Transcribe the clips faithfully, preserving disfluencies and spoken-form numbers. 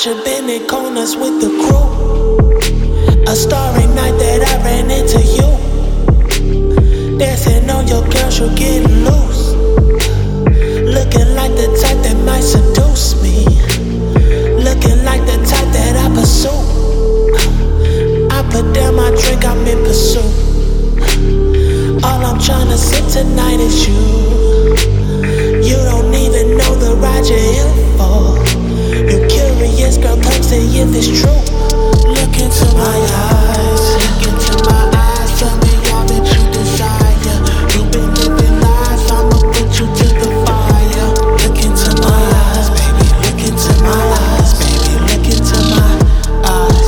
you bending corners with the crew. A starry night that I ran into you. Dancing on your girl, you getting loose. Looking like the type that might seduce me. Looking like the type that I pursue. I put down my drink, I'm in pursuit. All I'm tryna sip tonight is you. You don't even know the ride you're in for. You curious, girl, come say if it's true. Look into my eyes, look into my eyes. Tell me all that you desire. You've been living lies, I'ma put you to the fire. Look into my eyes, baby, look into my eyes, baby, look into my eyes.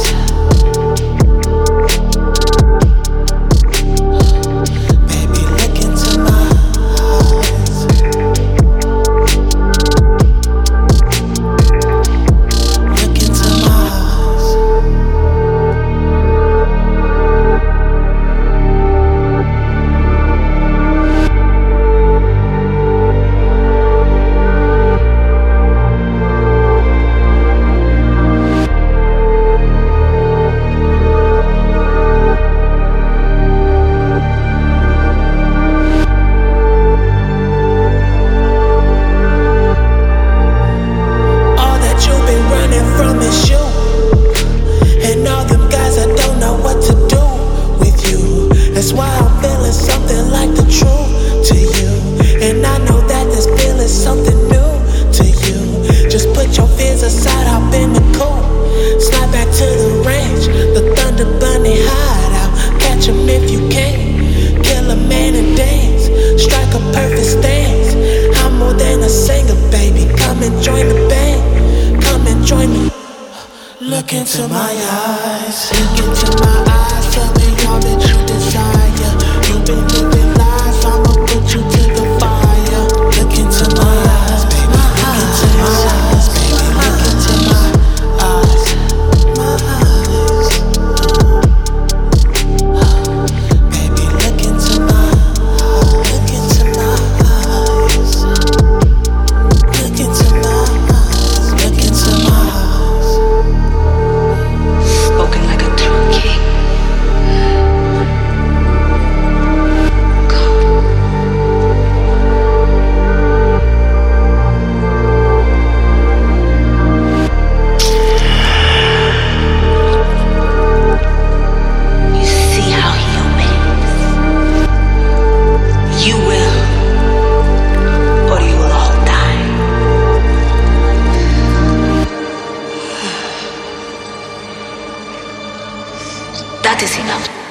Baby, look into my eyes. Look into my eyes. All that you've been running from is you. And all them guys that don't know what to do with you. That's why I'm feeling something like the truth to you. And I know that this feeling something new to you. Just put your fears aside, hop in the cool. Slide back to the range, the Thunder Bunny hideout. Catch 'em if you can. Kill a man and dance. Strike a perfect stance. I'm more than a singer, baby. Come and join the band. Come and join me. Look into my eyes. Look into my eyes. Tell me all that you desire. You've been living lies. I'ma put you to the fire. Look into my eyes, baby. Look into my eyes, baby. Look into my eyes. My eyes. Baby, look into my eyes. Look into my eyes. Look into my eyes. Look into my eyes. Spoken like a true king. You see how he obeys. You will, or you will all die. That is enough.